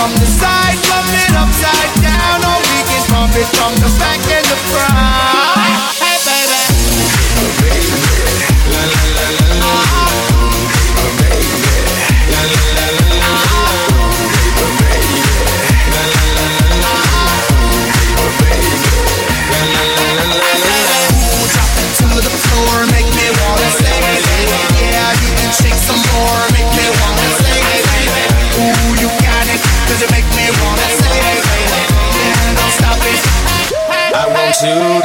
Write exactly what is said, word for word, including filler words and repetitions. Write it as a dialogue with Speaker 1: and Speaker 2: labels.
Speaker 1: from the side, pump it upside down, or we can pump it from the back and the front. Hey baby, baby, la la la la la, baby, la la la la la, baby, la la la la la, baby, la la la la la. Drop it to the floor, make me wanna say, yeah, you can shake some more, make me wanna say, ooh, you got it, cause you make me wanna say, yeah, don't stop it. I want to